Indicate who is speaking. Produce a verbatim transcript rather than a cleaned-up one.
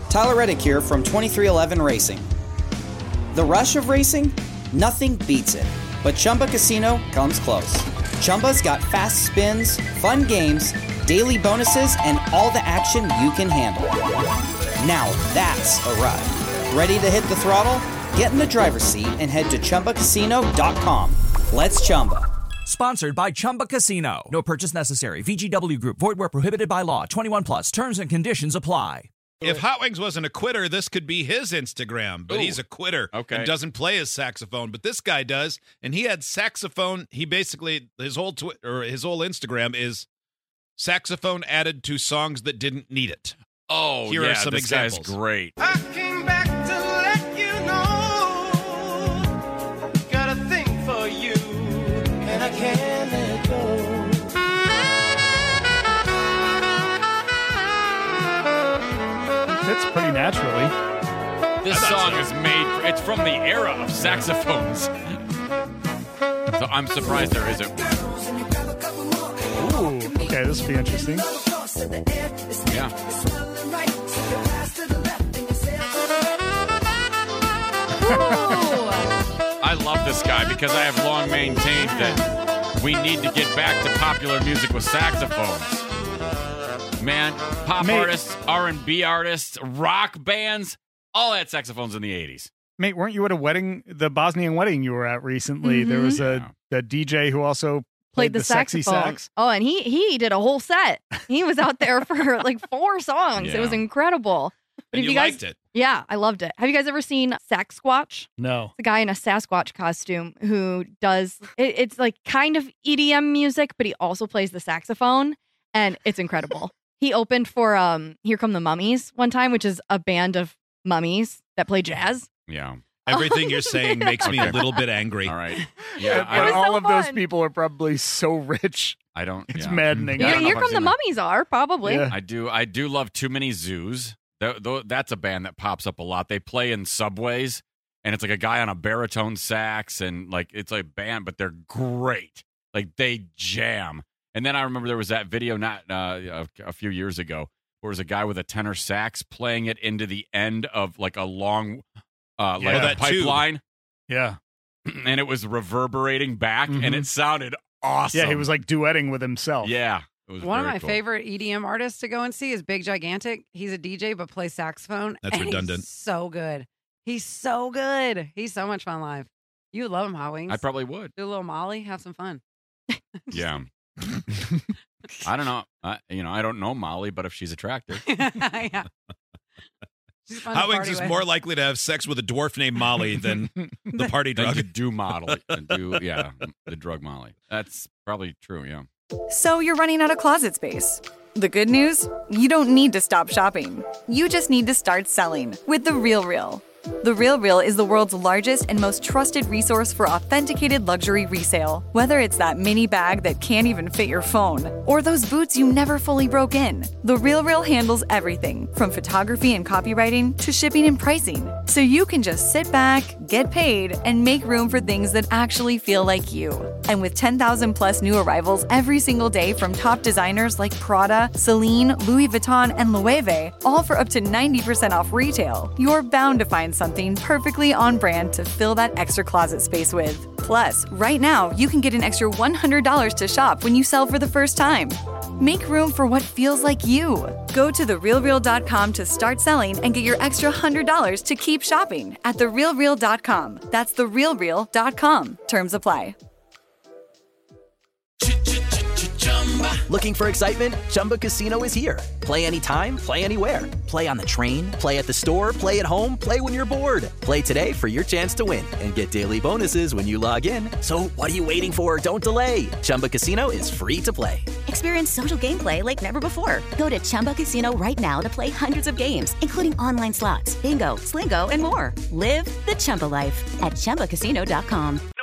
Speaker 1: Tyler Reddick here from twenty-three eleven Racing. The rush of racing? Nothing beats it. But Chumba Casino comes close. Chumba's got fast spins, fun games, daily bonuses, and all the action you can handle. Now that's a ride. Ready to hit the throttle? Get in the driver's seat and head to Chumba Casino dot com. Let's Chumba.
Speaker 2: Sponsored by Chumba Casino. No purchase necessary. V G W Group. Void where prohibited by law. twenty-one plus. Terms and conditions apply.
Speaker 3: If Hot Wings wasn't a quitter, this could be his Instagram, but Ooh. he's a quitter
Speaker 4: okay.
Speaker 3: and doesn't play his saxophone. But this guy does, and he had saxophone. He basically his whole twi- or his whole Instagram is saxophone added to songs that didn't need it.
Speaker 4: Oh,
Speaker 3: Here
Speaker 4: yeah,
Speaker 3: are some
Speaker 4: this
Speaker 3: examples.
Speaker 4: guy's great.
Speaker 5: I came back to let you know, got a thing for you, and I can't let go.
Speaker 6: Fits pretty naturally.
Speaker 4: This song is made, it's from the era of saxophones. So I'm surprised there isn't.
Speaker 6: Ooh, okay, this will be interesting.
Speaker 4: Yeah. I love this guy because I have long maintained that we need to get back to popular music with saxophones. Man, pop
Speaker 6: Mate.
Speaker 4: artists, R and B artists, rock bands, all had saxophones in the eighties.
Speaker 6: Mate, weren't you at a wedding, the Bosnian wedding you were at recently?
Speaker 7: Mm-hmm.
Speaker 6: There was a, a D J who also played,
Speaker 7: Played the,
Speaker 6: the sexy
Speaker 7: saxophone.
Speaker 6: sax.
Speaker 7: Oh, and he he did a whole set. He was out there for like four songs.
Speaker 4: Yeah.
Speaker 7: It was incredible. But
Speaker 3: And
Speaker 7: if
Speaker 3: you
Speaker 7: guys,
Speaker 3: liked it.
Speaker 7: Yeah, I loved it. Have you guys ever seen Saxsquatch?
Speaker 6: No.
Speaker 7: It's a guy in a Sasquatch costume who does, it, it's like kind of E D M music, but he also plays the saxophone, and it's incredible. He opened for um Here Come the Mummies one time, which is a band of mummies that play jazz.
Speaker 4: Yeah.
Speaker 3: Everything you're saying makes me a little bit angry.
Speaker 4: All right.
Speaker 6: Yeah,
Speaker 4: Yeah,
Speaker 7: was
Speaker 6: but all
Speaker 7: so
Speaker 6: of those
Speaker 7: fun.
Speaker 6: people are probably so rich.
Speaker 4: I, I don't.
Speaker 6: It's
Speaker 4: yeah.
Speaker 6: maddening.
Speaker 4: I
Speaker 7: Here,
Speaker 4: don't know
Speaker 7: Here
Speaker 4: if I've
Speaker 7: Come the
Speaker 4: seen that.
Speaker 7: Mummies are, probably.
Speaker 6: Yeah.
Speaker 4: I do. I do love Too Many Zoos. Th- th- that's a band that pops up a lot. They play in subways, and it's like a guy on a baritone sax, and like it's a band, but they're great. Like they jam. And then I remember there was that video not uh, a, a few years ago where was a guy with a tenor sax playing it into the end of like a long, uh, like
Speaker 6: Yeah.
Speaker 4: a
Speaker 3: That tube.
Speaker 4: pipeline,
Speaker 6: Yeah.
Speaker 4: and it was reverberating back,
Speaker 6: Mhm.
Speaker 4: and it sounded awesome.
Speaker 6: Yeah, he was like duetting with himself.
Speaker 4: yeah. It was
Speaker 8: One of
Speaker 4: very
Speaker 8: my
Speaker 4: cool.
Speaker 8: favorite E D M artists to go and see is Big Gigantic. He's a D J but plays saxophone.
Speaker 3: That's
Speaker 8: and
Speaker 3: redundant.
Speaker 8: He's so good. He's so good. He's so much fun live. You would love him, Hot Wings.
Speaker 4: I probably would.
Speaker 8: Do a little Molly, have some fun.
Speaker 4: Yeah. I don't know. I, you know, I don't know Molly, but if she's attractive,
Speaker 8: yeah. She's fun to
Speaker 3: Hot Wings
Speaker 8: party
Speaker 3: is
Speaker 8: with.
Speaker 3: more likely to have sex with a dwarf named Molly than the party
Speaker 4: then
Speaker 3: drug.
Speaker 4: you do model, do yeah, the drug Molly. That's probably true. Yeah.
Speaker 9: So you're running out of closet space. The good news? You don't need to stop shopping. You just need to start selling with The RealReal. The RealReal is the world's largest and most trusted resource for authenticated luxury resale. Whether it's that mini bag that can't even fit your phone, or those boots you never fully broke in, The RealReal handles everything from photography and copywriting to shipping and pricing. So you can just sit back, get paid, and make room for things that actually feel like you. And with ten thousand plus new arrivals every single day from top designers like Prada, Celine, Louis Vuitton, and Loewe, all for up to ninety percent off retail, you're bound to find something perfectly on brand to fill that extra closet space with. Plus, right now, you can get an extra one hundred dollars to shop when you sell for the first time. Make room for what feels like you. Go to the real real dot com to start selling and get your extra one hundred dollars to keep shopping at the real real dot com. That's the real real dot com. Terms apply.
Speaker 10: Looking for excitement? Chumba Casino is here. Play anytime, play anywhere. Play on the train, play at the store, play at home, play when you're bored. Play today for your chance to win and get daily bonuses when you log in. So what are you waiting for? Don't delay. Chumba Casino is free to play.
Speaker 11: Experience social gameplay like never before. Go to Chumba Casino right now to play hundreds of games, including online slots, bingo, Slingo, and more. Live the Chumba life at Chumba Casino dot com.